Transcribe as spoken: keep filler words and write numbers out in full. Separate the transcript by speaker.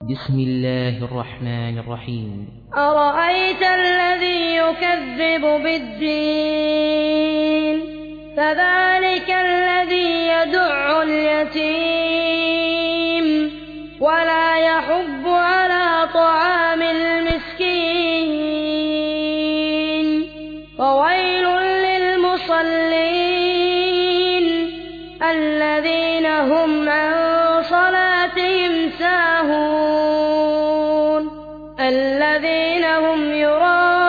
Speaker 1: بسم الله الرحمن الرحيم.
Speaker 2: أرأيت الذي يكذب بالدين فذلك الذي يدع اليتيم ولا يحض على طعام المسكين فويل للمصلين الذين هم عن صلاتهم ساهون الذين هم يراءون